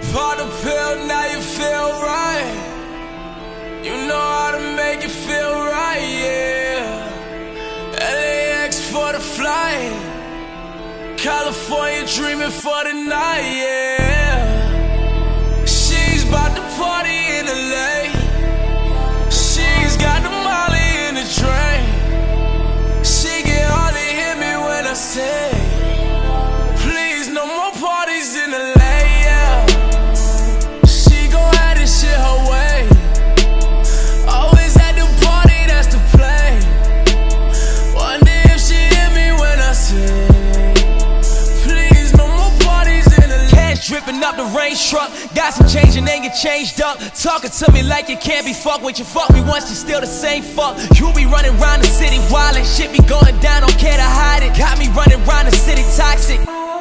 Pop the pill, now you feel right. You know how to make it feel right, yeah. LAX for the flight, California dreaming for the night, yeah. She's about to party in LA. She's got the molly in the drain. She can hardly hear me when I say, please, no more parties in LA, yeah. She gon' have this shit her way. Always at the party, that's the play. Wonder if she hear me when I say, please, no more parties in LA. Cash dripping up the range truck. Got some change and ain't get changed up. Talking to me like you can't be fucked with. You fuck me once, you still the same fuck. You be running around the city wildin'. Shit be going down, don't care to hide it. Got me running around the city toxic.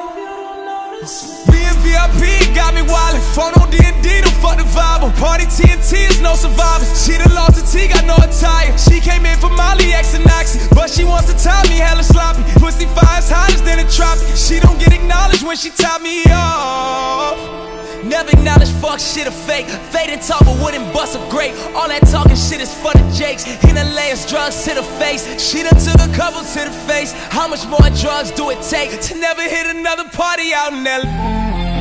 We in VIP, got me wildin'. Phone on D&D, don't fuck the vibe. Party TNT is no survivors. She done lost her T, got no attire. She came in for Molly, X and Oxy, but she wants to tie me hella sloppy. Pussy fires hottest than a tropic. She don't get acknowledged when she top me off. Never acknowledge fuck shit or fake. Fade and talk but wouldn't bust a grape. All that talking shit is for the jakes. In LA it's drugs to the face. She done took a couple to the face. How much more drugs do it take to never hit another party out in LA?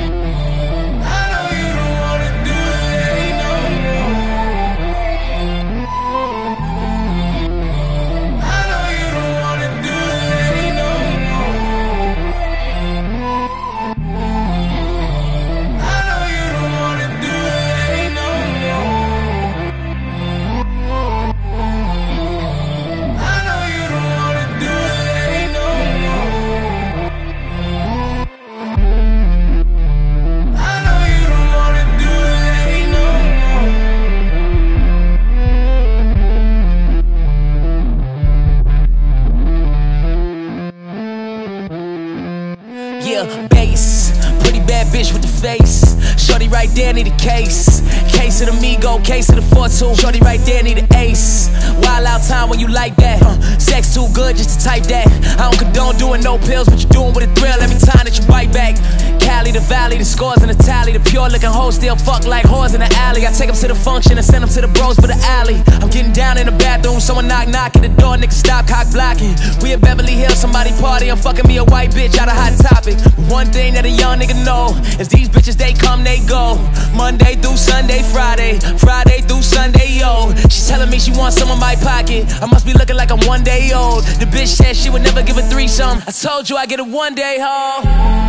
Yeah, bass, pretty bad bitch with the face. Shorty right there need a case. Case of the Migo, case of the 4-2. Shorty right there need an ace. Wild out time when you like that. Sex too good just to type that. I don't condone doing no pills, but you doing with a thrill every time that you bite back. Cali, the valley, the scores in the tally. The pure looking hoes still fuck like whores in the alley. I take them to the function and send them to the bros for the alley. I'm getting down in the bathroom, someone knock at the door, niggas stop cock blocking. We at Beverly Hills, somebody party. I'm fucking me a white bitch out of Hot Topic. One thing that a young nigga know is these bitches, they come, they go. Monday through Sunday, Friday through Sunday, yo. She's telling me she wants some of my pocket. I must be looking like I'm 1 day old. The bitch said she would never give a threesome. I told you I get it one day, ho.